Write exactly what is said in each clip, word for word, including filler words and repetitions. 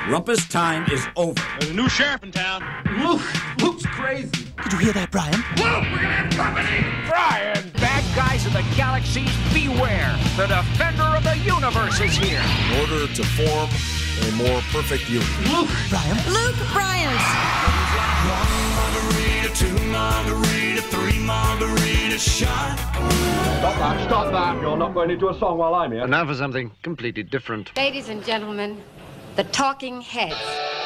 Rumpus time is over. There's a new sheriff in town. Luke! Luke's crazy. Did you hear that, Brian? Luke, we're gonna have company! Brian! Bad guys of the galaxies, beware! The defender of the universe is here! In order to form a more perfect union. Luke! Brian? Luke Bryant! One margarita, two margarita, three margarita shot. Stop that, stop that. You're not going into a song while I'm here. And now for something completely different. Ladies and gentlemen, the Talking Heads.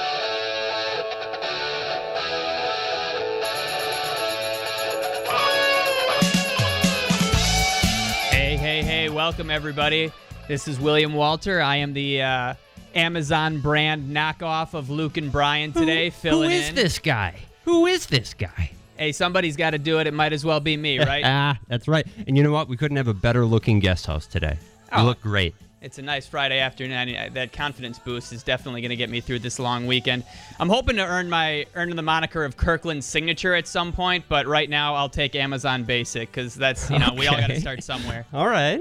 Hey, hey, hey, welcome everybody. This is William Walter. I am the uh, Amazon brand knockoff of Luke and Brian today, who, filling who is in. this guy? Who is this guy? Hey, somebody's got to do it. It might as well be me, right? Ah, that's right. And you know what? We couldn't have a better looking guest host today. You Oh. look great. It's a nice Friday afternoon. I- That confidence boost is definitely going to get me through this long weekend. I'm hoping to earn my earn the moniker of Kirkland's signature at some point, but right now I'll take Amazon Basic because that's, you know, we all got to Okay. start somewhere. All right.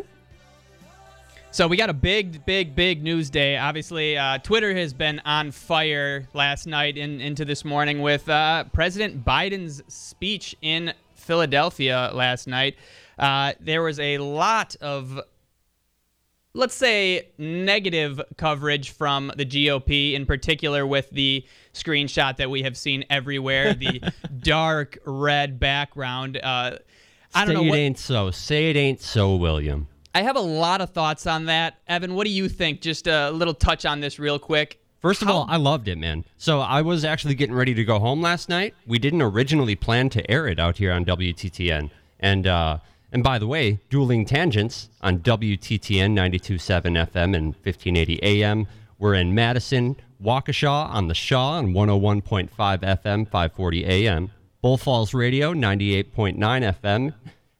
So we got a big, big, big news day. Obviously, uh, Twitter has been on fire last night and into this morning with uh, President Biden's speech in Philadelphia last night. Uh, there was a lot of, let's say, negative coverage from the G O P, in particular with the screenshot that we have seen everywhere, the dark red background. Uh, I don't Say know it what, ain't so. Say it ain't so, William. I have a lot of thoughts on that. Evan, what do you think? Just a little touch on this real quick. First of How- all, I loved it, man. So I was actually getting ready to go home last night. We didn't originally plan to air it out here on W T T N. And uh, and by the way, Dueling Tangents on W T T N ninety-two point seven F M and fifteen eighty A M. We're in Madison, Waukesha on the Shaw on one oh one point five F M, five forty A M. Bull Falls Radio, ninety-eight point nine F M,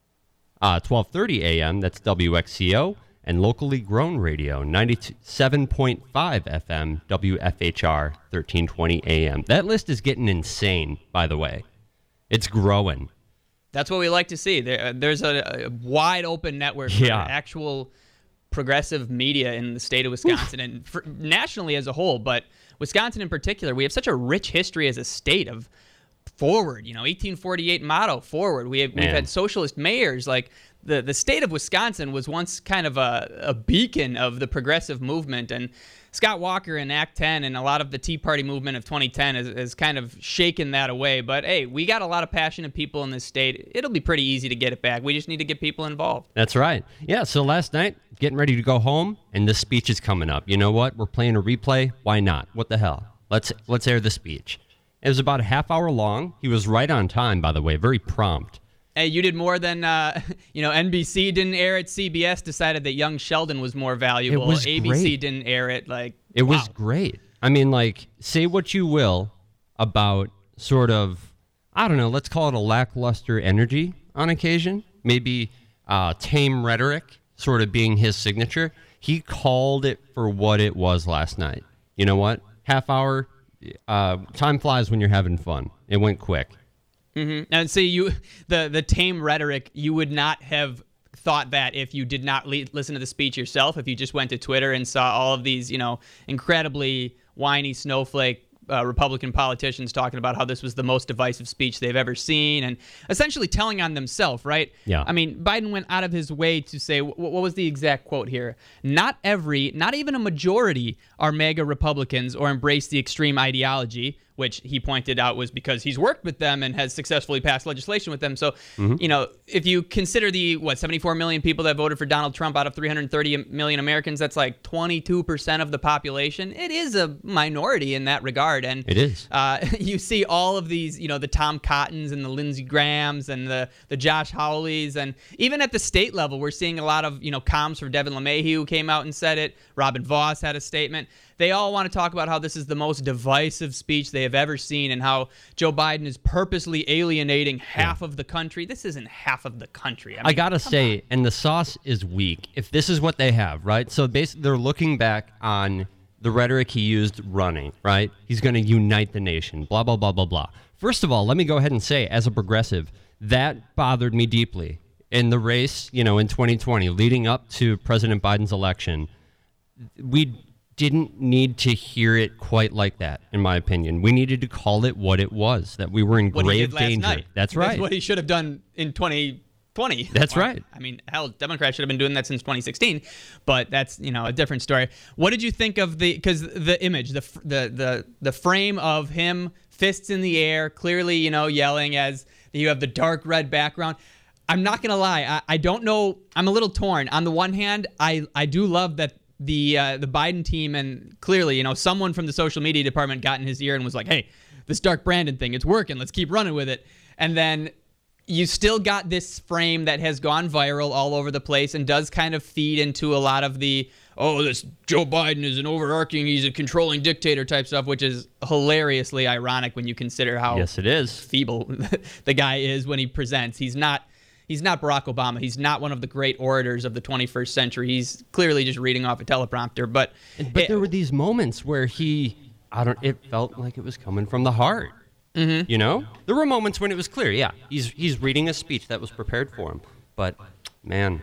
uh, twelve thirty A M. That's W X C O. And locally grown radio, ninety-seven point five F M, W F H R, thirteen twenty A M. That list is getting insane, by the way. It's growing. That's what we like to see. There, there's a, a wide open network for Yeah. actual progressive media in the state of Wisconsin and for, nationally as a whole. But Wisconsin in particular, we have such a rich history as a state of forward. You know, eighteen forty-eight motto, forward. We have, we've Man. had socialist mayors. Like the, the state of Wisconsin was once kind of a, a beacon of the progressive movement. And Scott Walker in Act ten and a lot of the Tea Party movement of twenty ten has, has kind of shaken that away. But hey, we got a lot of passionate people in this state. It'll be pretty easy to get it back. We just need to get people involved. That's right. Yeah, so last night, getting ready to go home, and this speech is coming up. You know what? We're playing a replay. Why not? What the hell? Let's let's air the speech. It was about a half hour long. He was right on time, by the way, very prompt. Hey, you did more than, uh, you know, N B C didn't air it. C B S decided that young Sheldon was more valuable. It was A B C great. didn't air it. Like, It was wow. great. I mean, like, say what you will about sort of, I don't know, let's call it a lackluster energy on occasion. Maybe uh, tame rhetoric sort of being his signature. He called it for what it was last night. You know what? Half hour, uh, time flies when you're having fun. It went quick. Mm-hmm. And see, you the the tame rhetoric, you would not have thought that if you did not le- listen to the speech yourself. If you just went to Twitter and saw all of these, you know, incredibly whiny snowflake uh, Republican politicians talking about how this was the most divisive speech they've ever seen, and essentially telling on themselves, right? Yeah. I mean, Biden went out of his way to say, wh- what was the exact quote here? Not every, not even a majority are MAGA Republicans or embrace the extreme ideology, which he pointed out was because he's worked with them and has successfully passed legislation with them. So, Mm-hmm. you know, if you consider the, what, seventy-four million people that voted for Donald Trump out of three hundred thirty million Americans, that's like twenty-two percent of the population. It is a minority in that regard. And It is. Uh, you see all of these, you know, the Tom Cottons and the Lindsey Grahams and the, the Josh Hawleys. And even at the state level, we're seeing a lot of, you know, comms for Devin LeMahieu who came out and said it. Robin Voss had a statement. They all want to talk about how this is the most divisive speech they have ever seen and how Joe Biden is purposely alienating half of the country. This isn't half of the country. I, mean, I gotta say, and the sauce is weak. If this is what they have, right? So basically, they're looking back on the rhetoric he used running, right? He's going to unite the nation, blah, blah, blah, blah, blah. First of all, let me go ahead and say, as a progressive, that bothered me deeply. In the race, you know, in twenty twenty, leading up to President Biden's election, we didn't need to hear it quite like that, in my opinion. We needed to call it what it was, that we were in what he grave did last danger. Night. That's right. That's what he should have done in twenty twenty. That's right. I mean, hell, Democrats should have been doing that since twenty sixteen, but that's, you know, a different story. What did you think of the, because the image, the, the the the frame of him, fists in the air, clearly, you know, yelling as you have the dark red background. I'm not going to lie. I, I don't know. I'm a little torn. On the one hand, I, I do love that the uh, the Biden team, and clearly, you know, someone from the social media department got in his ear and was like, hey, this Dark Brandon thing, it's working. Let's keep running with it. And then you still got this frame that has gone viral all over the place and does kind of feed into a lot of the, oh, this Joe Biden is an overarching, he's a controlling dictator type stuff, which is hilariously ironic when you consider how yes, it is. feeble the guy is when he presents. He's not he's not Barack Obama. He's not one of the great orators of the twenty-first century. He's clearly just reading off a teleprompter. But but it, there were these moments where he, I don't, it felt like it was coming from the heart. Mm-hmm. You know, there were moments when it was clear. Yeah, he's he's reading a speech that was prepared for him. But man.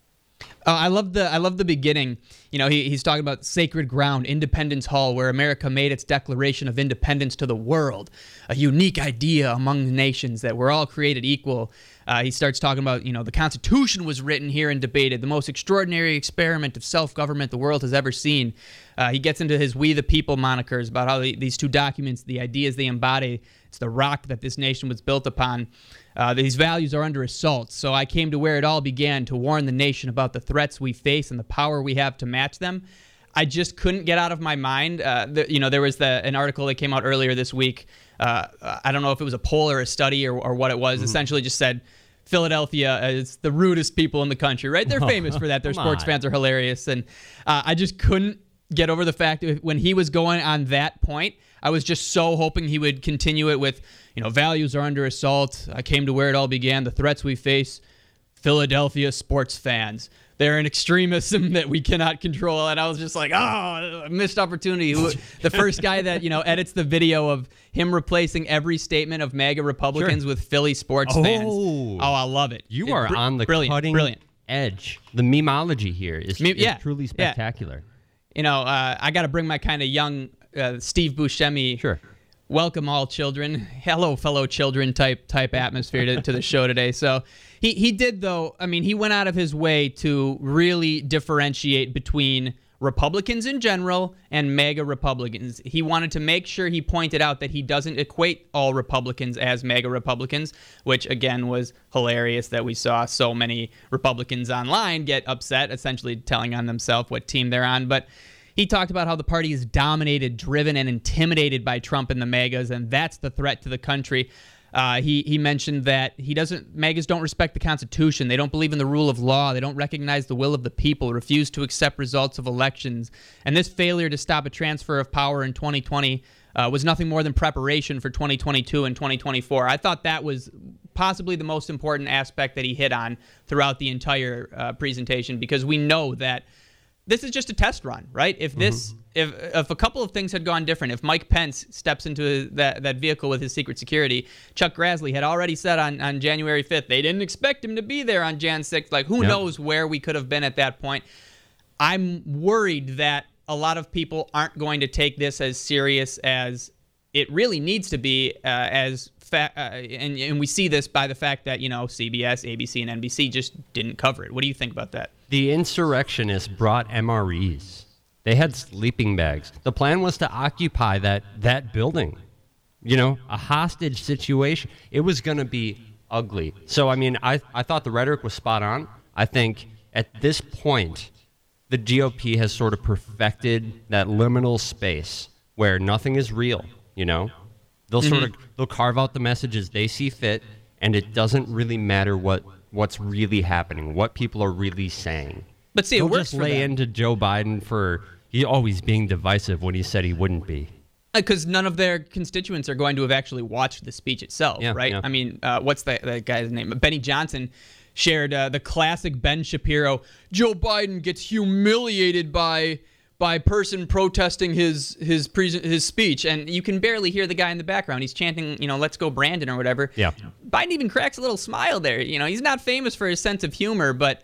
Uh, I love the I love the beginning. You know, he, he's talking about sacred ground, Independence Hall, where America made its declaration of independence to the world, a unique idea among the nations that we're all created equal. Uh, he starts talking about, you know, the Constitution was written here and debated, the most extraordinary experiment of self-government the world has ever seen. Uh, he gets into his We the People monikers about how the, these two documents, the ideas they embody, it's the rock that this nation was built upon. Uh, these values are under assault, so I came to where it all began, to warn the nation about the threats we face and the power we have to match them. I just couldn't get out of my mind. Uh, the, you know, there was the, an article that came out earlier this week. Uh, I don't know if it was a poll or a study or, or what it was. Mm-hmm. Essentially just said Philadelphia is the rudest people in the country, right? They're famous for that. Their sports on. fans are hilarious. And uh, I just couldn't get over the fact that when he was going on that point, I was just so hoping he would continue it with, you know, values are under assault. I came to where it all began. The threats we face, Philadelphia sports fans. They're an extremism that we cannot control. And I was just like, oh, missed opportunity. The first guy that, you know, edits the video of him replacing every statement of MAGA Republicans sure. with Philly sports oh. fans. Oh, I love it. You it, are br- on the brilliant, cutting brilliant. edge. The memeology here is, Meme, is yeah, truly spectacular. Yeah. You know, uh, I got to bring my kind of young uh, Steve Buscemi. Sure. Welcome all children. Hello, fellow children type type atmosphere to, to the show today. So he, he did, though, I mean, he went out of his way to really differentiate between Republicans in general and MAGA Republicans. He wanted to make sure he pointed out that he doesn't equate all Republicans as MAGA Republicans, which, again, was hilarious that we saw so many Republicans online get upset, essentially telling on themselves what team they're on. But he talked about how the party is dominated, driven, and intimidated by Trump and the MAGAs, and that's the threat to the country. Uh, he he mentioned that he doesn't. MAGAs don't respect the Constitution. They don't believe in the rule of law. They don't recognize the will of the people. Refuse to accept results of elections. And this failure to stop a transfer of power in twenty twenty uh, was nothing more than preparation for twenty twenty-two and twenty twenty-four. I thought that was possibly the most important aspect that he hit on throughout the entire uh, presentation, because we know that this is just a test run, right? If this, mm-hmm. if if a couple of things had gone different, if Mike Pence steps into that, that vehicle with his secret security, Chuck Grassley had already said on, on January fifth, they didn't expect him to be there on January sixth. Like, who yep. knows where we could have been at that point. I'm worried that a lot of people aren't going to take this as serious as it really needs to be, uh, as fa- uh, and, and we see this by the fact that, you know, C B S, A B C, and N B C just didn't cover it. What do you think about that? The insurrectionists brought M R Es. They had sleeping bags. The plan was to occupy that, that building. You know, a hostage situation. It was going to be ugly. So, I mean, I, I thought the rhetoric was spot on. I think at this point, the G O P has sort of perfected that liminal space where nothing is real, you know? They'll mm-hmm. sort of they'll carve out the messages they see fit, and it doesn't really matter what what's really happening, what people are really saying. But see, it They'll works just for lay them. into Joe Biden for he always being divisive when he said he wouldn't be. Because none of their constituents are going to have actually watched the speech itself, yeah, right? Yeah. I mean, uh, what's that, that guy's name? Benny Johnson shared uh, the classic Ben Shapiro, Joe Biden gets humiliated by by person protesting his his pre- his speech, and you can barely hear the guy in the background. He's chanting, you know, let's go Brandon or whatever. Yeah. Biden even cracks a little smile there. You know, he's not famous for his sense of humor, but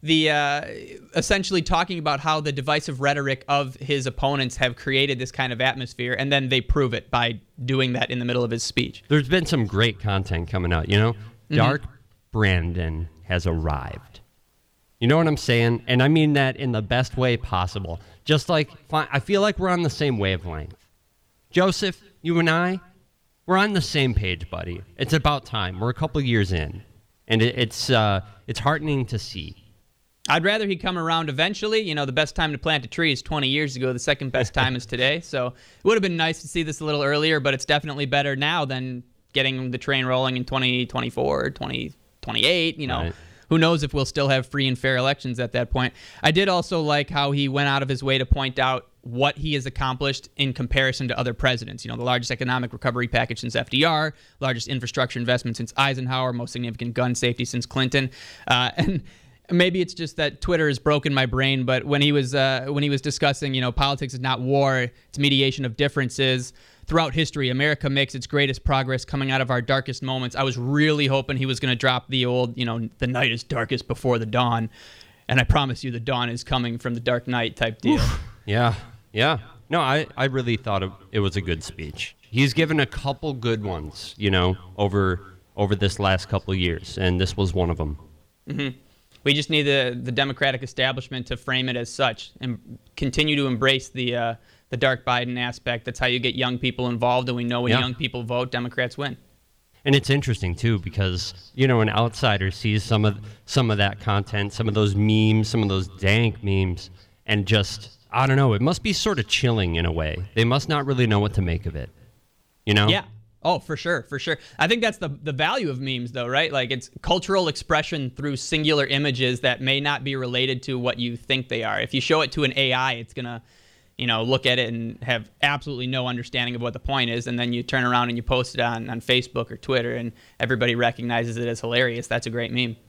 the uh, essentially talking about how the divisive rhetoric of his opponents have created this kind of atmosphere, and then they prove it by doing that in the middle of his speech. There's been some great content coming out, you know? Mm-hmm. Dark Brandon has arrived. You know what I'm saying? And I mean that in the best way possible. Just like, I feel like we're on the same wavelength. Joseph, you and I, we're on the same page, buddy. It's about time. We're a couple years in. And it, it's uh, it's heartening to see. I'd rather he come around eventually. You know, the best time to plant a tree is twenty years ago. The second best time is today. So it would have been nice to see this a little earlier, but it's definitely better now than getting the train rolling in twenty twenty-four, twenty twenty-eight, you know. Right. Who knows if we'll still have free and fair elections at that point. I did also like how he went out of his way to point out what he has accomplished in comparison to other presidents. You know, the largest economic recovery package since F D R, largest infrastructure investment since Eisenhower, most significant gun safety since Clinton. Uh, and maybe it's just that Twitter has broken my brain, but when he was uh, when he was discussing, you know, politics is not war, it's mediation of differences. Throughout history, America makes its greatest progress coming out of our darkest moments. I was really hoping he was going to drop the old, you know, the night is darkest before the dawn. And I promise you the dawn is coming from the dark night type deal. Oof. Yeah, yeah. No, I, I really thought it, it was a good speech. He's given a couple good ones, you know, over over this last couple of years, and this was one of them. Mm-hmm. We just need the, the Democratic establishment to frame it as such and continue to embrace the uh, the dark Biden aspect. That's how you get young people involved, and we know when yeah. young people vote, Democrats win. And it's interesting, too, because, you know, an outsider sees some of some of that content, some of those memes, some of those dank memes, and just, I don't know, it must be sort of chilling in a way. They must not really know what to make of it, you know? Yeah. Oh, for sure, for sure. I think that's the the value of memes, though, right? Like, it's cultural expression through singular images that may not be related to what you think they are. If you show it to an A I, it's going to, you know, look at it and have absolutely no understanding of what the point is, and then you turn around and you post it on, on Facebook or Twitter, and everybody recognizes it as hilarious. That's a great meme.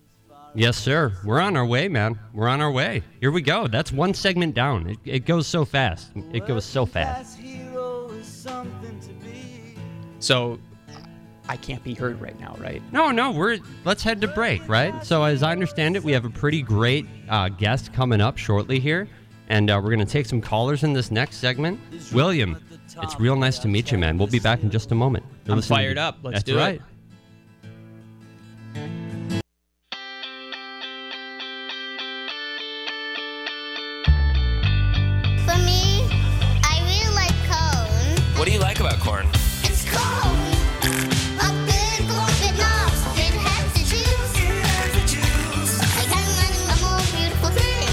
Yes, sir. We're on our way, man. We're on our way. Here we go. That's one segment down. It, it goes so fast. It goes so fast. So I can't be heard right now, right? No, no. We're let's head to break, right? So as I understand it, we have a pretty great uh, guest coming up shortly here. And uh, we're going to take some callers in this next segment. William, it's real nice to meet you, man. We'll be back in just a moment. You're I'm fired up. Let's That's do right. it. For me, I really like corn. What do you like about corn? It's corn. A good corn that knobs. It has the juice. It has the juice. I can't imagine a more beautiful thing.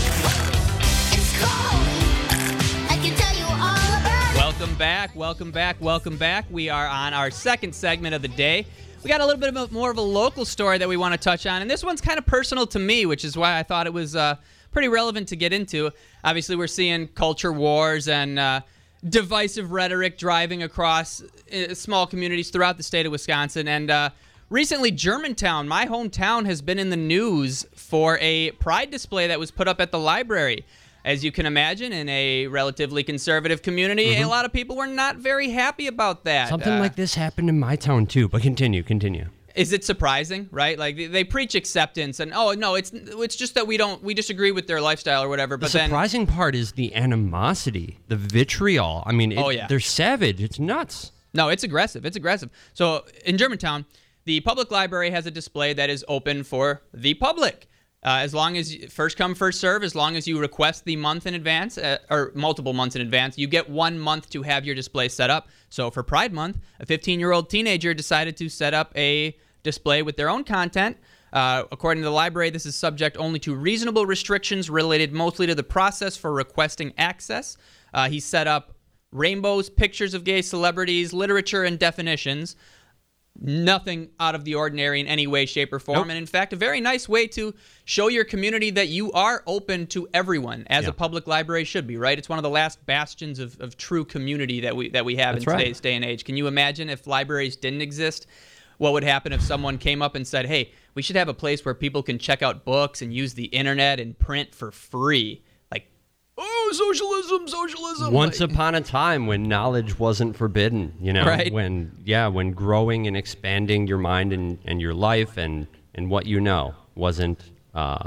It's corn. I can tell you all about it. Welcome back, welcome back, welcome back. We are on our second segment of the day. We got a little bit of a, more of a local story that we want to touch on, and this one's kind of personal to me, which is why I thought it was uh, pretty relevant to get into. Obviously, we're seeing culture wars and uh, divisive rhetoric driving across uh, small communities throughout the state of Wisconsin, and uh, recently, Germantown, my hometown, has been in the news for a pride display that was put up at the library. As you can imagine, in a relatively conservative community, Mm-hmm. a lot of people were not very happy about that. Something Uh, like this happened in my town, too. But continue, continue. Is it surprising, right? Like, they, they preach acceptance, and, oh, no, it's it's just that we don't, we disagree with their lifestyle or whatever, but The then... surprising part is the animosity, the vitriol. I mean, it, Oh, yeah. they're savage. It's nuts. No, it's aggressive. It's aggressive. So in Germantown, the public library has a display that is open for the public. Uh, as long as you, first come, first serve, as long as you request the month in advance, uh, or multiple months in advance, you get one month to have your display set up. So for Pride Month, a fifteen-year-old teenager decided to set up a display with their own content. Uh, according to the library, this is subject only to reasonable restrictions related mostly to the process for requesting access. Uh, he set up rainbows, pictures of gay celebrities, literature, and definitions. Nothing out of the ordinary in any way, shape, or form. Nope. And in fact, a very nice way to show your community that you are open to everyone, as Yeah. a public library should be, right? It's one of the last bastions of, of true community that we that we have That's in right. today's day and age. Can you imagine if libraries didn't exist? What would happen if someone came up and said, hey, we should have a place where people can check out books and use the internet and print for free? Like, oh, socialism, socialism. Once Like- upon a time when knowledge wasn't forbidden, you know, Right. when, yeah, when growing and expanding your mind and, and your life and, and what you know wasn't uh,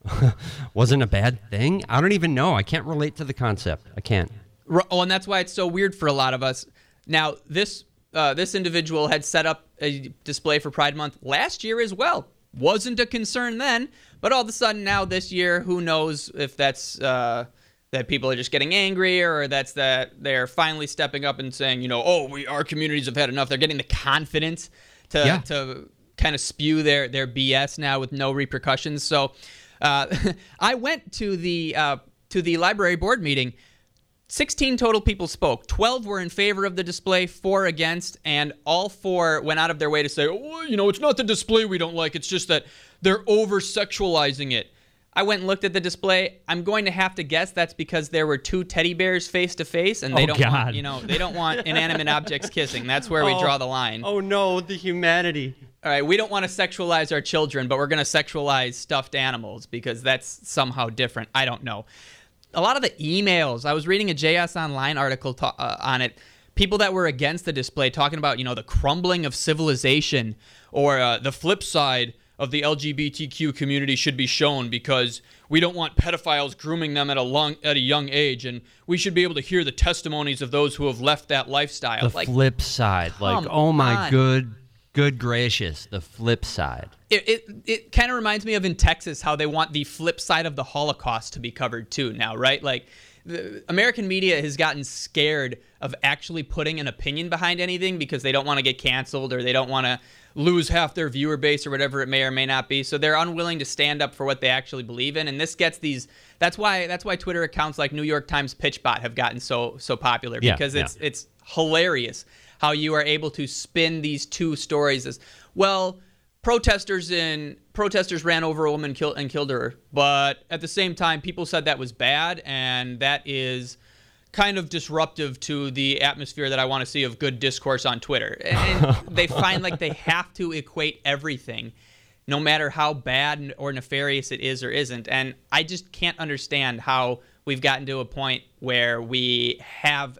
wasn't a bad thing. I don't even know. I can't relate to the concept. I can't. Oh, and that's why it's so weird for a lot of us. Now, this uh, this individual had set up a display for Pride Month last year as well. Wasn't a concern then, but all of a sudden now this year, who knows if that's uh, that people are just getting angry, or that's that they're finally stepping up and saying, you know, oh, we our communities have had enough. They're getting the confidence to Yeah. to kind of spew their their B S now with no repercussions. So uh, I went to the uh, to the library board meeting. sixteen total people spoke. twelve were in favor of the display, four against, and all four went out of their way to say, oh, you know, it's not the display we don't like, it's just that they're over-sexualizing it. I went and looked at the display. I'm going to have to guess that's because there were two teddy bears face-to-face, and they Oh, don't God. want, you know, they don't want inanimate objects kissing. That's where we Oh. draw the line. Oh no, the humanity. All right, we don't want to sexualize our children, but we're going to sexualize stuffed animals because that's somehow different. I don't know. A lot of the emails, I was reading a J S Online article ta- uh, on it, people that were against the display talking about, you know, the crumbling of civilization, or uh, the flip side of the L G B T Q community should be shown because we don't want pedophiles grooming them at a long, at a young age, and we should be able to hear the testimonies of those who have left that lifestyle. The like, flip side. Like, come oh my on. good, good gracious, the flip side. It it, it kind of reminds me of in Texas how they want the flip side of the Holocaust to be covered too now, right? Like, the American media has gotten scared of actually putting an opinion behind anything because they don't want to get canceled, or they don't want to lose half their viewer base, or whatever it may or may not be. So they're unwilling to stand up for what they actually believe in, and this gets these. That's why that's why Twitter accounts like New York Times PitchBot have gotten so so popular, Yeah, because it's yeah. it's hilarious how you are able to spin these two stories as, well, protesters in protesters ran over a woman kill, and killed her, but at the same time people said that was bad, and that is kind of disruptive to the atmosphere that I want to see of good discourse on Twitter. And they find like they have to equate everything, no matter how bad or nefarious it is or isn't. And I just can't understand how we've gotten to a point where we have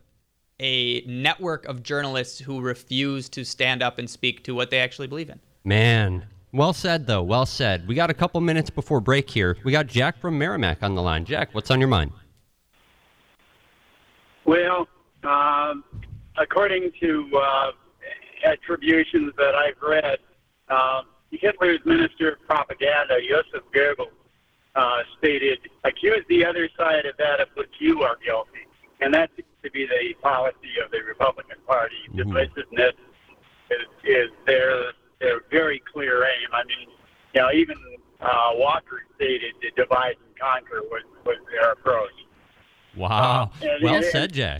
a network of journalists who refuse to stand up and speak to what they actually believe in. Man, well said, though. Well said. We got a couple minutes before break here. We got Jack from Merrimack on the line. Jack, what's on your mind? Well, um, according to uh, attributions that I've read, um, Hitler's Minister of Propaganda, Joseph Goebbels, uh, stated, accuse the other side of that of which you are guilty. And that seems to be the policy of the Republican Party. Mm-hmm. Divisiveness is, is their, their very clear aim. I mean, you know, even uh, Walker stated to divide and conquer was, was their approach. Wow. Uh, and- well and- said, Jack.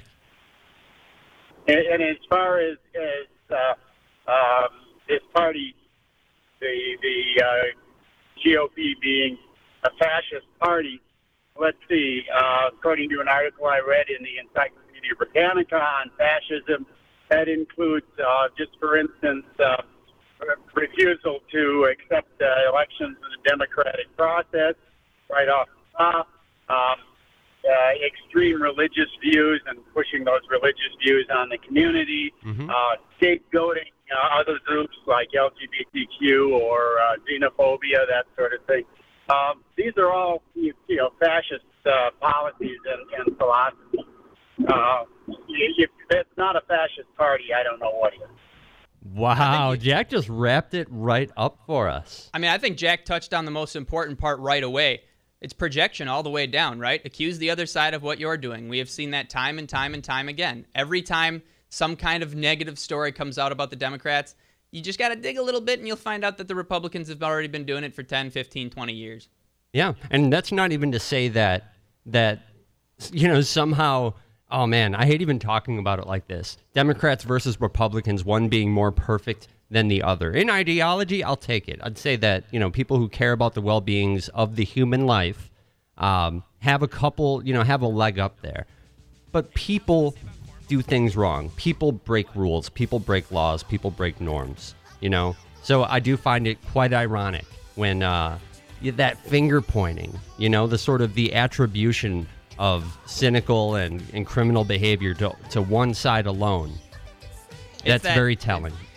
And, and as far as, as uh, um, this party, the the uh, G O P being a fascist party, let's see, uh, according to an article I read in the Encyclopedia Britannica on fascism, that includes, uh, just for instance, uh, refusal to accept uh, elections in the democratic process right off the top. Um, Uh, extreme religious views and pushing those religious views on the community, Mhm. uh, scapegoating uh, other groups like L G B T Q or uh, xenophobia, that sort of thing. Um, these are all, you, you know, fascist uh, policies and, and philosophy. Uh, if that's not a fascist party, I don't know what is. Wow, Jack just wrapped it right up for us. I mean, I think Jack touched on the most important part right away. It's projection all the way down, right? Accuse the other side of what you're doing. We have seen that time and time and time again. Every time some kind of negative story comes out about the Democrats, you just got to dig a little bit and you'll find out that the Republicans have already been doing it for ten, fifteen, twenty years. Yeah, and that's not even to say that, that you know, somehow, oh man, I hate even talking about it like this. Democrats versus Republicans, one being more perfect than the other. In ideology, I'll take it. I'd say that, you know, people who care about the well-beings of the human life um, have a couple, you know, have a leg up there. But people do things wrong. People break rules. People break laws. People break norms, you know? So I do find it quite ironic when uh, that finger pointing, you know, the sort of the attribution of cynical and, and criminal behavior to, to one side alone. It's That's that- very telling.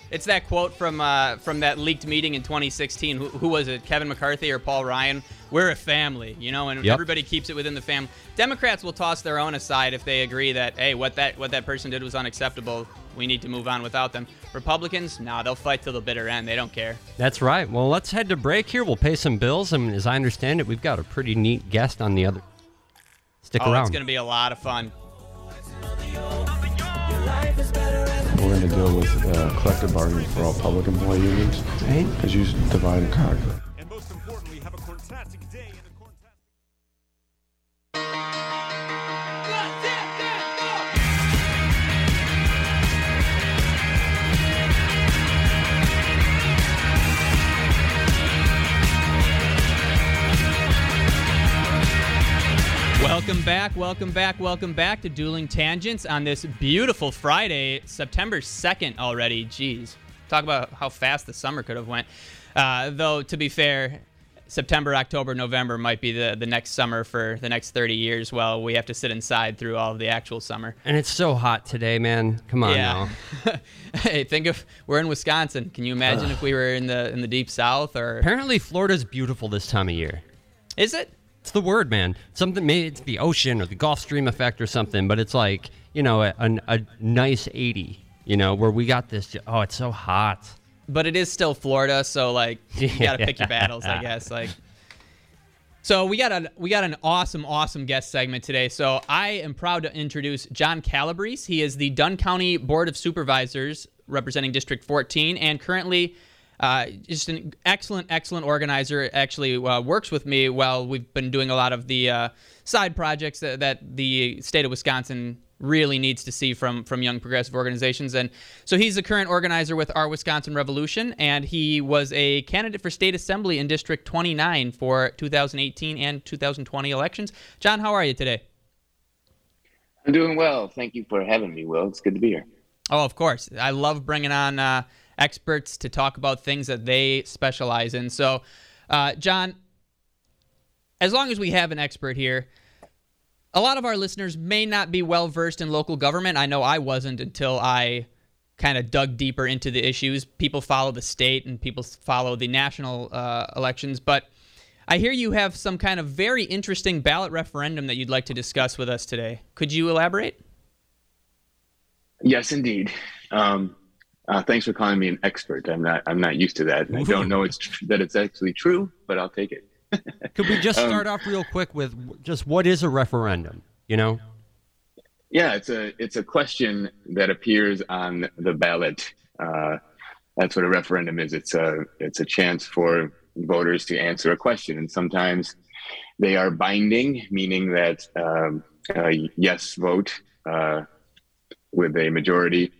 it's that quote from uh, from that leaked meeting in twenty sixteen. Who, who was it? Kevin McCarthy or Paul Ryan? We're a family, you know, and Yep. everybody keeps it within the family. Democrats will toss their own aside if they agree that, hey, what that what that person did was unacceptable. We need to move on without them. Republicans, nah, they'll fight till the bitter end. They don't care. That's right. Well, let's head to break here. We'll pay some bills, and as I understand it, we've got a pretty neat guest on the other. Stick oh, around. It's going to be a lot of fun. We're going to deal with uh, collective bargaining for all public employee unions. Because you divide and conquer. And most importantly, have a fantastic day in the corn. Welcome back, welcome back, welcome back to Dueling Tangents on this beautiful Friday, September second already. Jeez, talk about how fast the summer could have went. Uh, though, to be fair, September, October, November might be the, the next summer for the next thirty years while we have to sit inside through all of the actual summer. And it's so hot today, man. Come on yeah. now. Hey, think of, we're in Wisconsin. Can you imagine Ugh. if we were in the in the deep south? Or Apparently, Florida's beautiful this time of year. Is it? It's the word, man. Something, maybe it's the ocean or the Gulf Stream effect or something, but it's like, you know, a, a, a nice eighty, you know, where we got this, oh, it's so hot. But it is still Florida, so, like, you got to pick your battles, I guess. Like, so we got a we got an awesome, awesome guest segment today. So I am proud to introduce John Calabrese. He is the Dunn County Board of Supervisors representing District fourteen, and currently Uh, just an excellent, excellent organizer. Actually uh, works with me while we've been doing a lot of the uh, side projects that, that the state of Wisconsin really needs to see from from young progressive organizations. And so he's the current organizer with Our Wisconsin Revolution, and he was a candidate for state assembly in District twenty-nine for two thousand eighteen and two thousand twenty elections. John, how are you today? I'm doing well. Thank you for having me, Will. It's good to be here. Oh, of course. I love bringing on uh, experts to talk about things that they specialize in. So, uh, John, as long as we have an expert here, a lot of our listeners may not be well versed in local government. I know I wasn't until I kind of dug deeper into the issues. People follow the state and people follow the national uh, elections. But I hear you have some kind of very interesting ballot referendum that you'd like to discuss with us today. Could you elaborate? Yes, indeed. Um, uh, thanks for calling me an expert. I'm not. I'm not used to that, and I don't know it's tr- that it's actually true, but I'll take it. Could we just Um, start off real quick with just what is a referendum? You know? Yeah, it's a it's a question that appears on the ballot. Uh, that's what a referendum is. It's a it's a chance for voters to answer a question, and sometimes they are binding, meaning that um, a yes vote uh, with a majority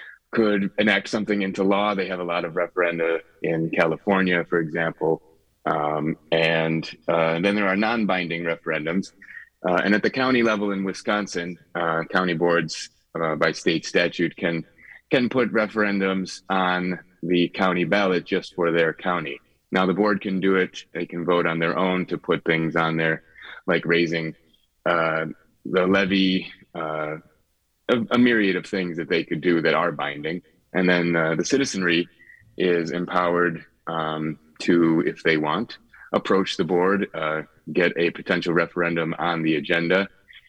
could enact something into law. They have a lot of referenda in California, for example. Um, and uh, then there are non-binding referendums. Uh, and at the county level in Wisconsin, uh, county boards uh, by state statute can can put referendums on the county ballot just for their county. Now, the board can do it. They can vote on their own to put things on there, like raising uh, the levy, uh, a, a myriad of things that they could do that are binding. And then uh, the citizenry is empowered um, to, if they want, approach the board, uh, get a potential referendum on the agenda.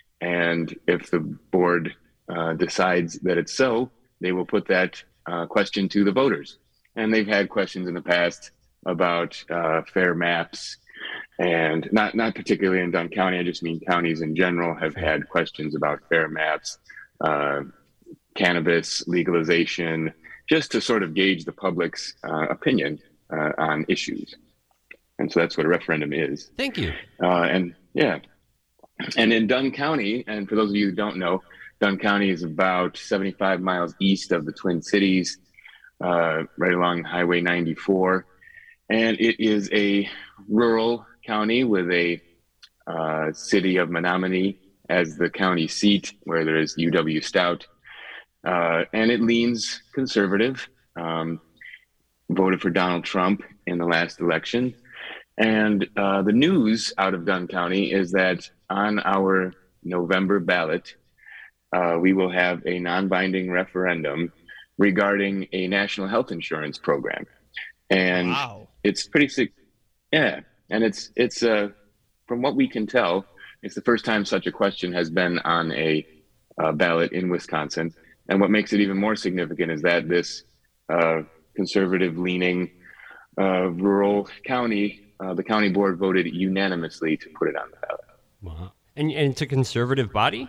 And if the board uh, decides that it's so, they will put that uh, question to the voters. And they've had questions in the past about uh, fair maps, and not, not particularly in Dunn County, I just mean counties in general have had questions about fair maps, uh, cannabis legalization, just to sort of gauge the public's uh, opinion uh, on issues. And so that's what a referendum is. Thank you. Uh, and yeah, and in Dunn County, and for those of you who don't know, Dunn County is about seventy-five miles east of the Twin Cities, uh, right along Highway ninety-four. And it is a rural county with a uh, city of Menominee as the county seat, where there is U W Stout. Uh, and it leans conservative, um, voted for Donald Trump in the last election. And uh, the news out of Dunn County is that on our November ballot, uh, we will have a non-binding referendum regarding a national health insurance program. And wow. it's pretty sick. Yeah. And it's, it's, uh, from what we can tell, it's the first time such a question has been on a uh, ballot in Wisconsin. And what makes it even more significant is that this uh, conservative-leaning uh, rural county, uh, the county board voted unanimously to put it on the ballot. Wow. And, and it's a conservative body?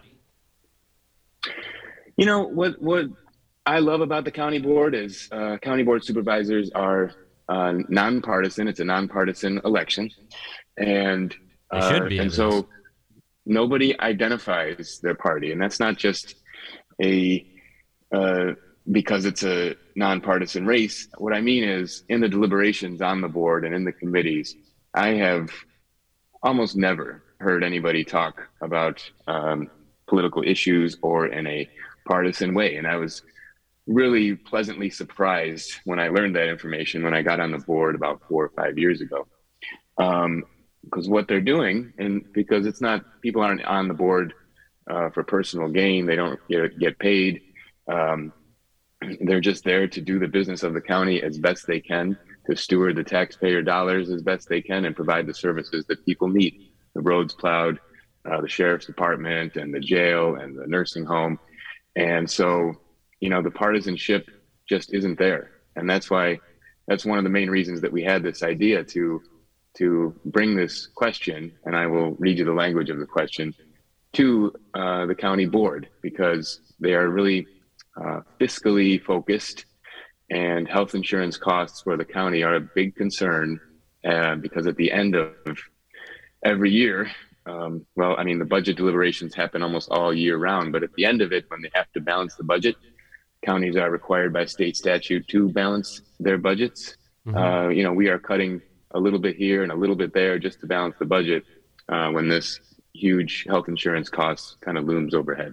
You know, what what I love about the county board is uh, county board supervisors are uh, nonpartisan. It's a nonpartisan election. And, They should uh, be, and at so least. nobody identifies their party. And that's not just a uh, because it's a nonpartisan race. What I mean is, in the deliberations on the board and in the committees, I have almost never heard anybody talk about um, political issues or in a partisan way. And I was really pleasantly surprised when I learned that information when I got on the board about four or five years ago. Um, because what they're doing, and because it's not, people aren't on the board uh, for personal gain, they don't get, get paid. Um, they're just there to do the business of the county as best they can, to steward the taxpayer dollars as best they can and provide the services that people need. The roads plowed, uh, the sheriff's department and the jail and the nursing home. And so, you know, the partisanship just isn't there. And that's why, that's one of the main reasons that we had this idea to to bring this question, and I will read you the language of the question, to uh, the county board, because they are really uh, fiscally focused, and health insurance costs for the county are a big concern uh, because at the end of every year, um, well, I mean, the budget deliberations happen almost all year round, but at the end of it, when they have to balance the budget, counties are required by state statute to balance their budgets. Mm-hmm. Uh, you know, we are cutting a little bit here and a little bit there just to balance the budget uh, when this huge health insurance cost kind of looms overhead.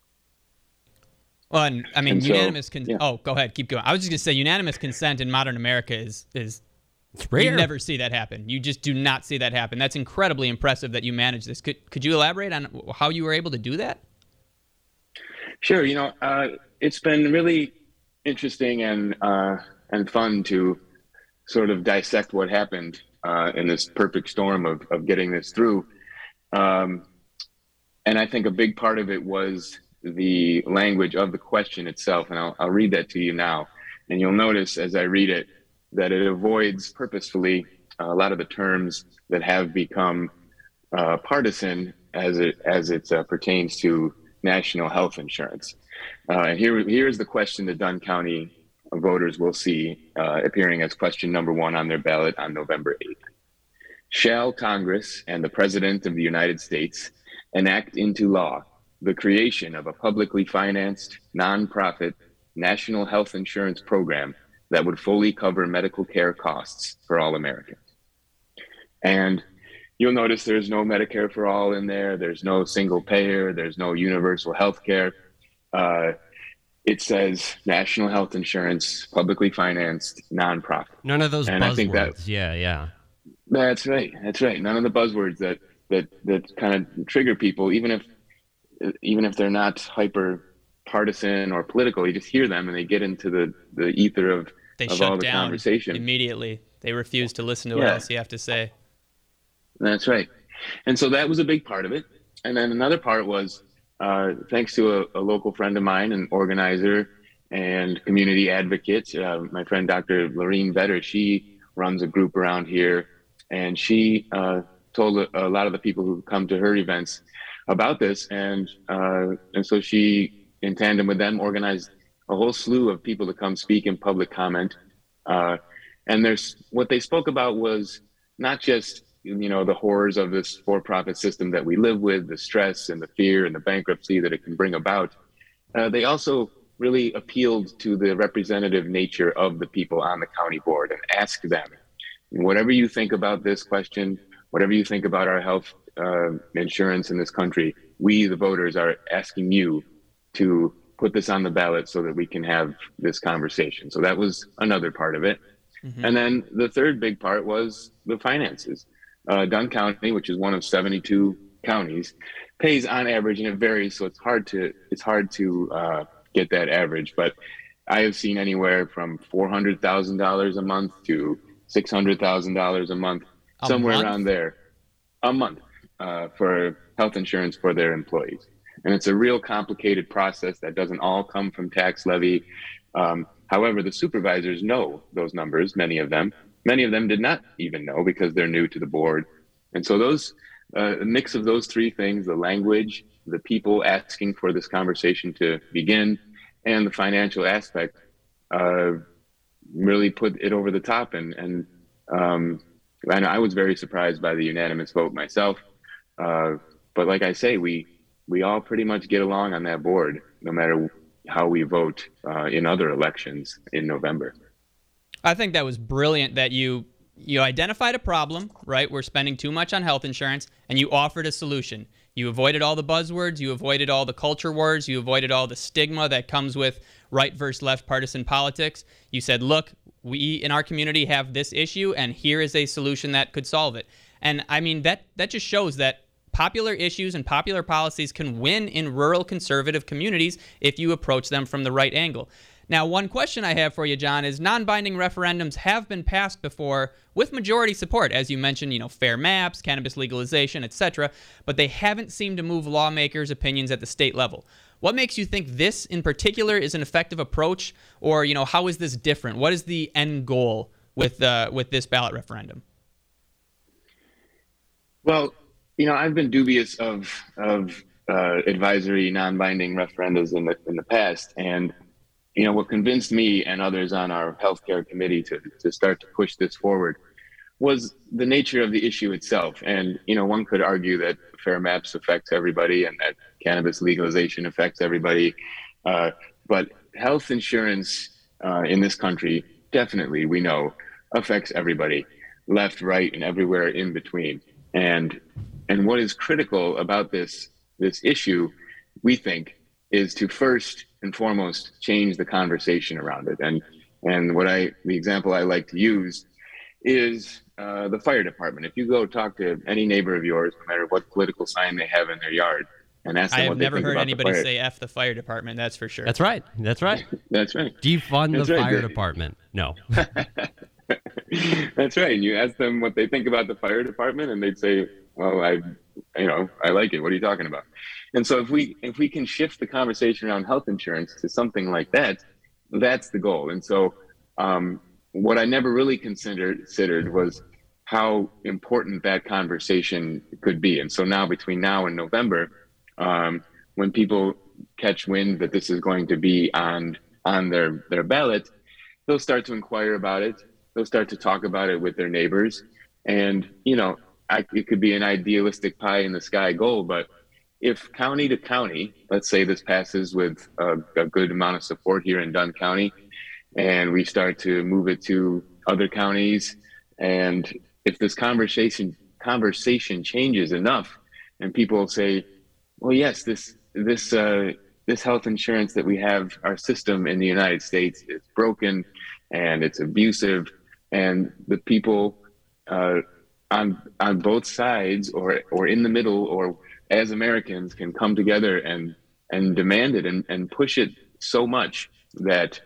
Well, and, I mean, And so, unanimous con- yeah. Oh, go ahead. Keep going. I was just going to say unanimous consent in modern America is, is it's rare. You never see that happen. You just do not see that happen. That's incredibly impressive that you managed this. Could, could you elaborate on how you were able to do that? Sure. You know, uh, it's been really interesting and, uh, and fun to sort of dissect what happened uh, in this perfect storm of, of getting this through. Um, and I think a big part of it was the language of the question itself. And I'll, I'll read that to you now. And you'll notice as I read it that it avoids purposefully uh, a lot of the terms that have become uh, partisan as it, as it uh, pertains to national health insurance. Uh, and here, here's the question that Dunn County voters will see uh, appearing as question number one on their ballot on November eighth. Shall Congress and the President of the United States enact into law the creation of a publicly financed, nonprofit national health insurance program that would fully cover medical care costs for all Americans? And you'll notice there's no Medicare for all in there. There's no single payer. There's no universal health care. Uh, It says national health insurance, publicly financed, nonprofit. None of those and buzzwords. I think that, yeah, yeah. That's right. That's right. None of the buzzwords that that that kind of trigger people, even if even if they're not hyper partisan or political. You just hear them and they get into the the ether of, They of shut all the down conversation immediately. They refuse to listen to what Yeah. else you have to say. That's right. And so that was a big part of it. And then another part was, uh, thanks to a, a local friend of mine, an organizer and community advocate, uh, my friend Doctor Lorene Vetter, she runs a group around here. And she uh, told a, a lot of the people who come to her events about this. And, uh, and so she, in tandem with them, organized a whole slew of people to come speak and public comment. Uh, and there's what they spoke about was not just, you know, the horrors of this for-profit system that we live with, the stress and the fear and the bankruptcy that it can bring about. Uh, they also really appealed to the representative nature of the people on the county board and asked them, whatever you think about this question, whatever you think about our health uh, insurance in this country, we, the voters, are asking you to put this on the ballot so that we can have this conversation. So that was another part of it. Mm-hmm. And then the third big part was the finances. Uh, Dunn County, which is one of seventy-two counties, pays on average, and it varies, so it's hard to it's hard to uh, get that average. But I have seen anywhere from four hundred thousand dollars a month to six hundred thousand dollars a month, A somewhere month? around there, a month uh, for health insurance for their employees. And it's a real complicated process that doesn't all come from tax levy. Um, however, the supervisors know those numbers, many of them. Many of them did not even know because they're new to the board. And so those, uh, a mix of those three things, the language, the people asking for this conversation to begin, and the financial aspect, uh, really put it over the top. And, and, um, and I was very surprised by the unanimous vote myself. Uh, but like I say, we, we all pretty much get along on that board, no matter how we vote uh, in other elections in November. I think that was brilliant that you you identified a problem, right? We're spending too much on health insurance, and you offered a solution. You avoided all the buzzwords, you avoided all the culture wars, you avoided all the stigma that comes with right versus left partisan politics. You said, look, we in our community have this issue, and here is a solution that could solve it. And I mean, that that just shows that popular issues and popular policies can win in rural conservative communities if you approach them from the right angle. Now, one question I have for you, John, is non-binding referendums have been passed before with majority support, as you mentioned, you know, fair maps, cannabis legalization, et cetera, but they haven't seemed to move lawmakers' opinions at the state level. What makes you think this in particular is an effective approach, or, you know, how is this different? What is the end goal with uh, with this ballot referendum? Well, you know, I've been dubious of of uh, advisory non-binding referendums in the in the past, and you know, what convinced me and others on our healthcare committee to, to start to push this forward was the nature of the issue itself. And, you know, one could argue that fair maps affects everybody and that cannabis legalization affects everybody. Uh, but health insurance uh, in this country, definitely, we know, affects everybody, left, right, and everywhere in between. And and what is critical about this this issue, we think, is to first and foremost change the conversation around it. And and what I the example I like to use is uh, the fire department. If you go talk to any neighbor of yours, no matter what political sign they have in their yard, and ask them I have what they never think heard about anybody the fire. say F the fire department, that's for sure. That's right. That's right. That's right. Defund That's the right. fire They- department. No. That's right. And you ask them what they think about the fire department, and they'd say, "Well, I, you know, I like it. What are you talking about?" And so, if we if we can shift the conversation around health insurance to something like that, that's the goal. And so, um, what I never really considered considered was how important that conversation could be. And so now, between now and November, um, when people catch wind that this is going to be on on their their ballot, they'll start to inquire about it. They'll start to talk about it with their neighbors. And, you know, I, it could be an idealistic pie in the sky goal, but if county to county, let's say this passes with a, a good amount of support here in Dunn County, and we start to move it to other counties, and if this conversation conversation changes enough, and people say, well, yes, this this uh, this health insurance that we have, our system in the United States is broken and it's abusive, and the people uh, on on both sides or or in the middle or as Americans can come together and and demand it and, and push it so much that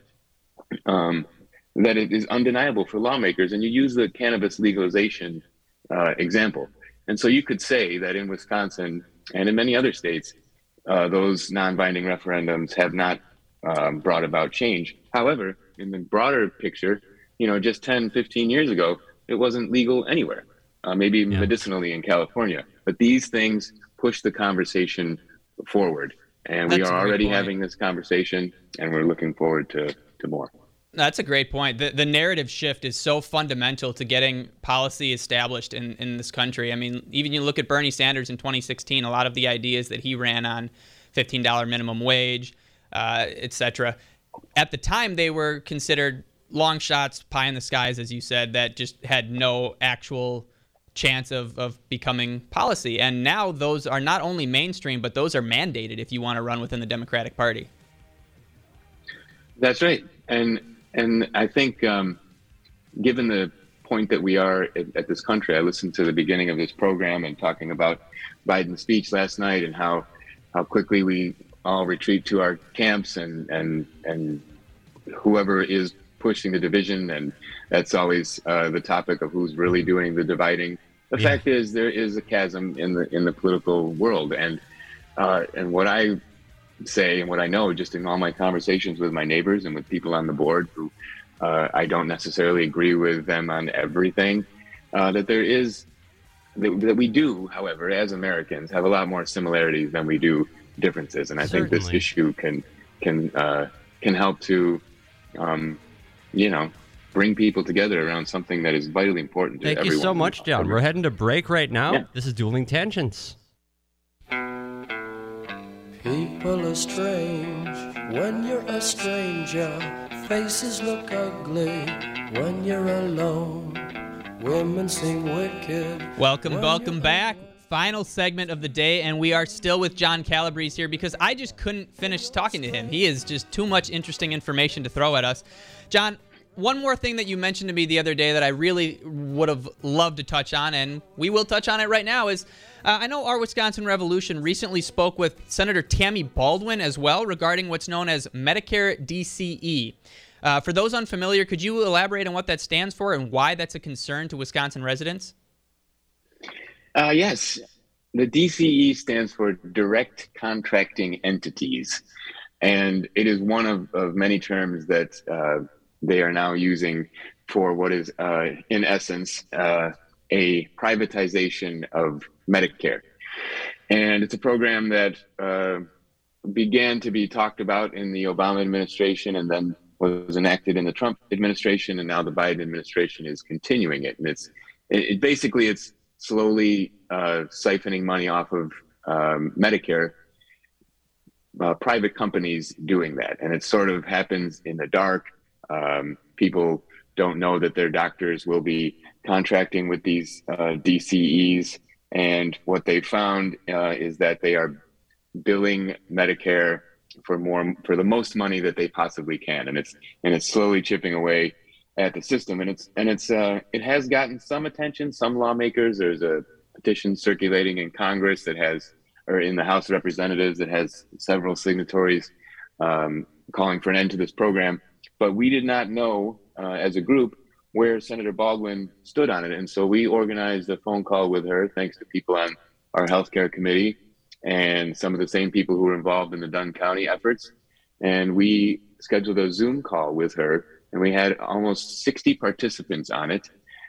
um, that it is undeniable for lawmakers. And you use the cannabis legalization uh, example. And so you could say that in Wisconsin and in many other states, uh, those non-binding referendums have not um, brought about change. However, in the broader picture, you know, just ten, fifteen years ago, it wasn't legal anywhere, uh, maybe even Yeah. medicinally in California. But these things push the conversation forward. And we That's a are great already point. having this conversation, and we're looking forward to, to more. That's a great point. The the narrative shift is so fundamental to getting policy established in, in this country. I mean, even you look at Bernie Sanders in twenty sixteen, a lot of the ideas that he ran on fifteen dollars minimum wage, uh, et cetera, at the time they were considered long shots, pie in the skies, as you said, that just had no actual chance of, of becoming policy. And now those are not only mainstream, but those are mandated if you want to run within the Democratic Party. That's right. And and I think um, given the point that we are at, at this country, I listened to the beginning of this program and talking about Biden's speech last night and how how quickly we all retreat to our camps and and and whoever is pushing the division, and that's always uh, the topic of who's really doing the dividing. The Yeah. fact is, there is a chasm in the in the political world, and uh, and what I say and what I know, just in all my conversations with my neighbors and with people on the board who uh, I don't necessarily agree with them on everything, uh, that there is that, that we do, however, as Americans, have a lot more similarities than we do differences, and I think this Certainly. issue can can uh, can help to, um, you know, bring people together around something that is vitally important to Thank everyone. you so much, John. We're heading to break right now. Yeah. This is Dueling Tangents. People are strange when you're a stranger. Faces look ugly when you're alone. Women seem wicked. Welcome, when welcome you're back. Final segment of the day, and we are still with John Calabrese here because I just couldn't finish talking to him. He is just too much interesting information to throw at us. John, one more thing that you mentioned to me the other day that I really would have loved to touch on, and we will touch on it right now, is uh, I know Our Wisconsin Revolution recently spoke with Senator Tammy Baldwin as well regarding what's known as Medicare D C E. Uh, for those unfamiliar, could you elaborate on what that stands for and why that's a concern to Wisconsin residents? Uh, yes, the D C E stands for Direct Contracting Entities, and it is one of, of many terms that uh, they are now using for what is, uh, in essence, uh, a privatization of Medicare. And it's a program that uh, began to be talked about in the Obama administration and then was enacted in the Trump administration, and now the Biden administration is continuing it. And it's it, it basically it's slowly uh, siphoning money off of um, Medicare, uh, private companies doing that. And it sort of happens in the dark. Um, people don't know that their doctors will be contracting with these uh, D C Es. And what they found uh, is that they are billing Medicare for more, for the most money that they possibly can. And it's, and it's slowly chipping away at the system. And it's, and it's, uh, it has gotten some attention. Some lawmakers, there's a petition circulating in Congress that has, or in the House of Representatives that has several signatories um, calling for an end to this program. But we did not know uh, as a group where Senator Baldwin stood on it. And so we organized a phone call with her, thanks to people on our healthcare committee and some of the same people who were involved in the Dunn County efforts. And we scheduled a Zoom call with her, and we had almost sixty participants on it.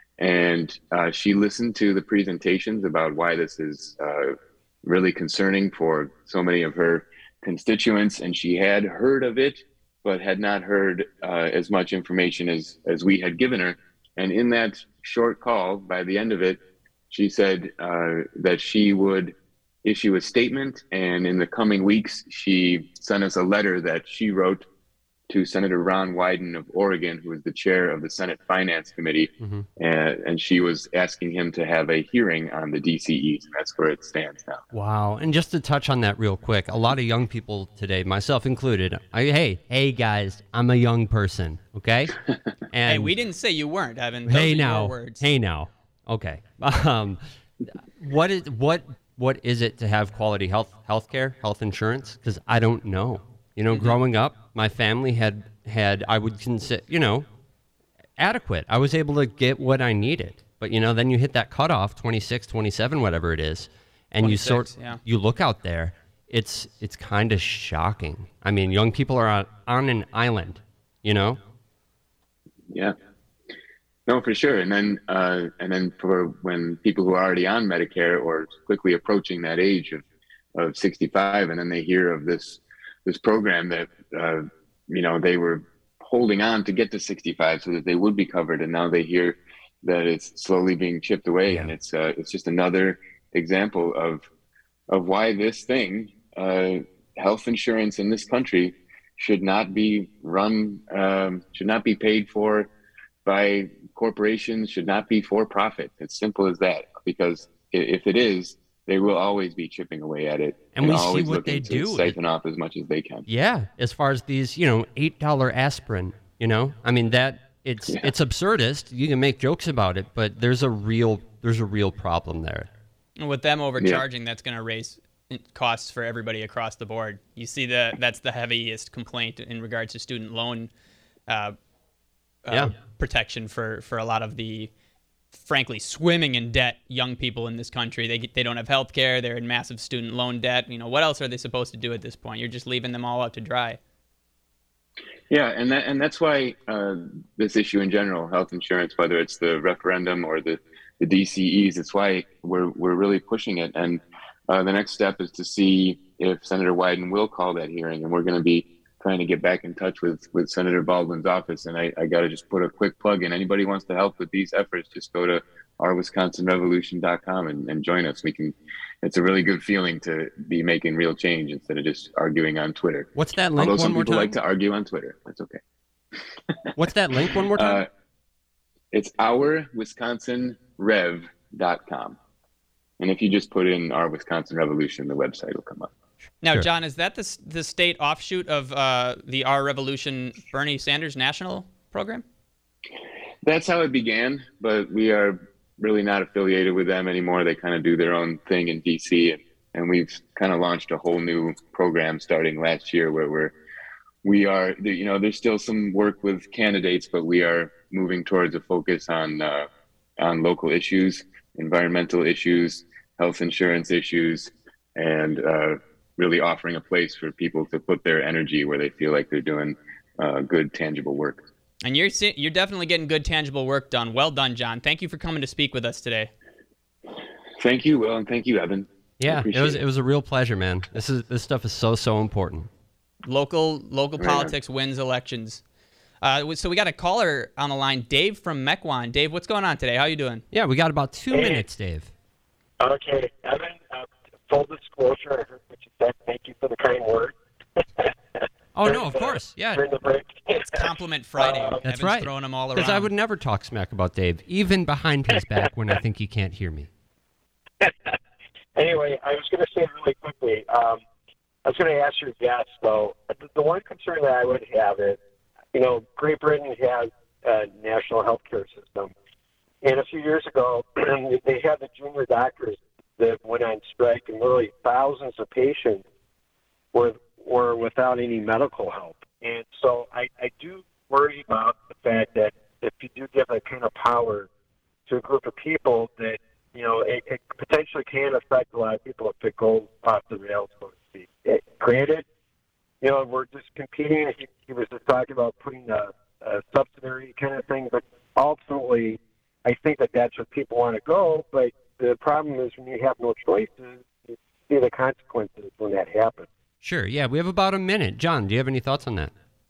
And uh, she listened to the presentations about why this is uh, really concerning for so many of her constituents. And she had heard of it, but had not heard uh, as much information as, as we had given her. And in that short call, by the end of it, she said uh, that she would issue a statement. And in the coming weeks, she sent us a letter that she wrote to Senator Ron Wyden of Oregon, who is the chair of the Senate Finance Committee. Mm-hmm. And, and she was asking him to have a hearing on the D C Es. And that's where it stands now. Wow. And just to touch on that real quick, a lot of young people today, myself included, I, hey, hey guys, I'm a young person, okay? And Hey, we didn't say you weren't, Evan. Those hey are now, your words. hey now, okay. Um, what is what what is it to have quality health healthcare, health insurance? Because I don't know. You know, Mm-hmm. growing up, my family had had I would consider, you know, adequate. I was able to get what I needed. But you know, then you hit that cutoff, twenty-six, twenty-seven, whatever it is, and you sort yeah. you look out there. It's it's kind of shocking. I mean, young people are on, on an island, you know. Yeah. No, for sure. And then, uh, and then for when people who are already on Medicare or quickly approaching that age of, of sixty-five, and then they hear of this, this program that, uh, you know, they were holding on to get to sixty-five so that they would be covered. And now they hear that it's slowly being chipped away. Yeah. And it's, uh, it's just another example of, of why this thing, uh, health insurance in this country should not be run, um, should not be paid for by corporations, should not be for profit. It's simple as that, because if it is, they will always be chipping away at it And we see always what looking they to do. siphon off as much as they can. Yeah, as far as these, you know, eight dollar aspirin, you know, I mean that it's Yeah. it's absurdist. You can make jokes about it, but there's a real there's a real problem there. And with them overcharging, that's going to raise costs for everybody across the board. You see that that's the heaviest complaint in regards to student loan uh, uh, Yeah. protection for, for a lot of the, frankly, swimming in debt young people in this country. They they don't have health care. They're in massive student loan debt. You know, what else are they supposed to do at this point? You're just leaving them all out to dry. Yeah, and that and that's why uh, this issue in general, health insurance, whether it's the referendum or the, the D C Es, it's why we're we're really pushing it. And uh, the next step is to see if Senator Wyden will call that hearing, and we're going to be trying to get back in touch with, with Senator Baldwin's office. And I, I got to just put a quick plug in. Anybody wants to help with these efforts, just go to our wisconsin revolution dot com and, and join us. We can. It's a really good feeling to be making real change instead of just arguing on Twitter. What's that link? Although one some more people time? like to argue on Twitter. That's okay. What's that link? One more time. Uh, it's our wisconsin rev dot com. And if you just put in Our Wisconsin Revolution, the website will come up. Now, Sure. John, is that the the state offshoot of uh, the Our Revolution Bernie Sanders National program? That's how it began, but we are really not affiliated with them anymore. They kind of do their own thing in D C, and, and we've kind of launched a whole new program starting last year where we're we are, you know, there's still some work with candidates, but we are moving towards a focus on uh, on local issues, environmental issues, health insurance issues, and uh, really offering a place for people to put their energy where they feel like they're doing uh, good, tangible work. And you're se- you're definitely getting good, tangible work done. Well done, John. Thank you for coming to speak with us today. Thank you, Will, and thank you, Evan. Yeah, it appreciate was it. it was a real pleasure, man. This is this stuff is so so important. Local local Right. politics wins elections. Uh, so we got a caller on the line, Dave from Mequon. Dave, what's going on today? How you doing? Yeah, we got about two Hey. minutes, Dave. Okay, Evan, uh, full disclosure, I heard what you said. Thank you for the kind word. Oh During no, of the- course, yeah. During the break. It's Compliment Friday. Uh, That's Evan's right. throwing them all Because around. I would never talk smack about Dave, even behind his back when I think he can't hear me. Anyway, I was going to say really quickly, um, I was going to ask your guest, though, the, the one concern that I would have is, you know, Great Britain has a national health care system. And a few years ago, they had the junior doctors that went on strike, and literally thousands of patients were were without any medical help. And so I, I do worry about the fact that if you do give that kind of power to a group of people, that, you know, it, it potentially can affect a lot of people if it goes off the rails, so to speak. It, granted, you know, we're just competing. He, he was just talking about putting a, a subsidiary kind of thing, but ultimately, I think that that's where people want to go. But the problem is when you have no choices, you see the consequences when that happens. Sure, yeah, we have about a minute. John, do you have any thoughts on that?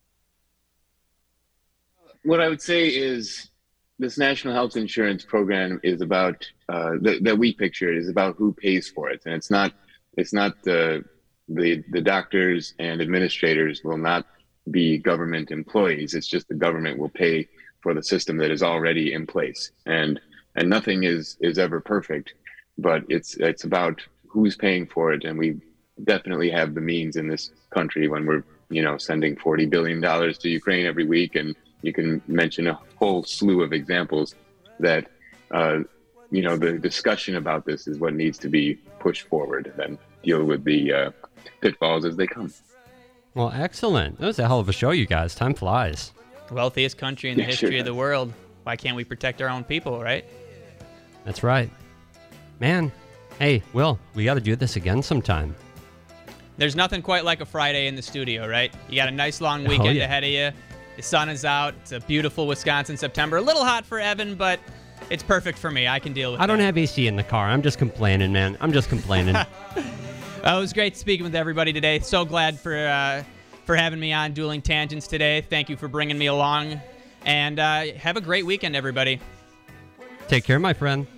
What I would say is this national health insurance program is about uh, that, that we picture it is about who pays for it, and it's not it's not the the the doctors and administrators will not be government employees. It's just the government will pay for the system that is already in place, and and nothing is is ever perfect, but it's it's about who's paying for it, and we definitely have the means in this country when we're you know sending forty billion dollars to Ukraine every week, and you can mention a whole slew of examples that uh, you know the discussion about this is what needs to be pushed forward, and then deal with the uh, pitfalls as they come. Well, excellent. That was a hell of a show, you guys. Time flies. Wealthiest country in the Yeah, history sure of the world. Why can't we protect our own people, right? That's right. Man, hey, Will, we got to do this again sometime. There's nothing quite like a Friday in the studio, right? You got a nice long weekend Oh, yeah. ahead of you. The sun is out. It's a beautiful Wisconsin September. A little hot for Evan, but it's perfect for me. I can deal with it. I don't have A C in the car. I'm just complaining, man. I'm just complaining. Uh, it was great speaking with everybody today. So glad for uh, for having me on Dueling Tangents today. Thank you for bringing me along. And uh, have a great weekend, everybody. Take care, my friend.